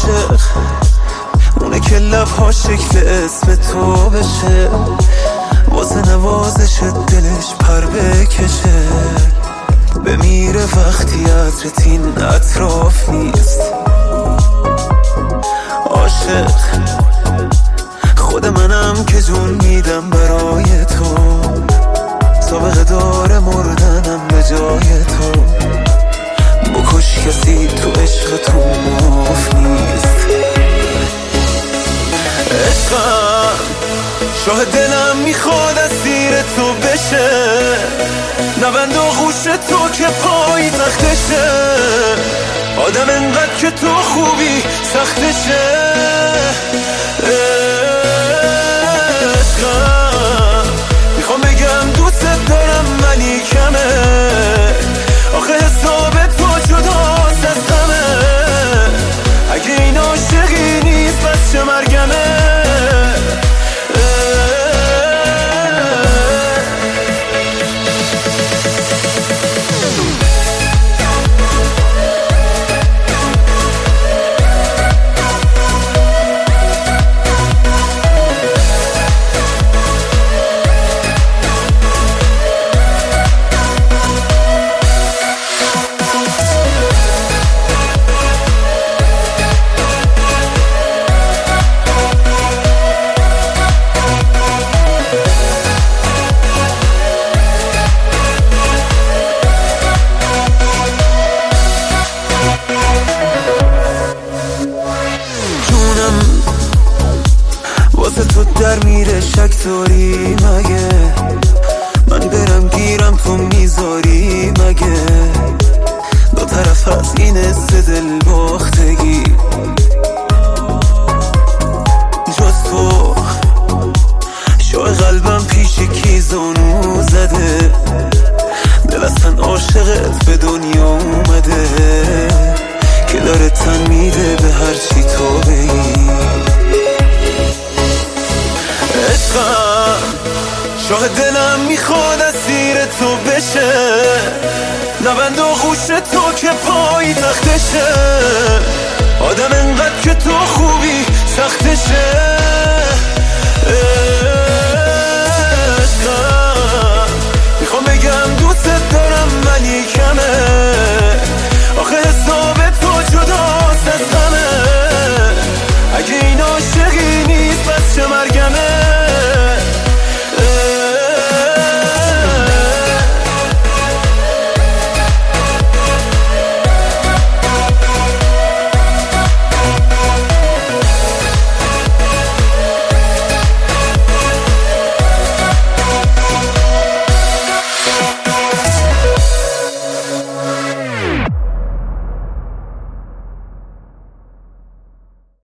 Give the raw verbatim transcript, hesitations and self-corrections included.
عاشق اونه که لبها شکل اسم تو بشه، واسه نوازش دلش پر بکشه، بمیره وقتی عطرت این اطراف نیست. عاشق خود منم که جون میدم برای تو، سابقه داره مردنم به جای تو، بکش کسی تو عشق تو معاف نیست. عشقم شاه دلم میخواد اسیر تو بشه، نبند آغوش تو که پای تختشه، آدم انقدر که تو خوبی سختشه. عشقم میخوام بگم دوست دارم ولی کمه، آخه حساب تو جداست از غمه، اگه این عاشقی نیست پس چه مرگمه. واسه تو در میره شک داری مگه، من برم گیرم تو میذاری مگه، دو طرف از این است دل باختگی، جز تو شای قلبم پیش کی زانو زده، دل اصلا عاشقت به دنیا اومده، که داره تن میده به هر چی تو بگی. عشقم شاه دلم میخواد اسیر تو بشه، نبند آغوش تو که پای تختشه، آدم انقدر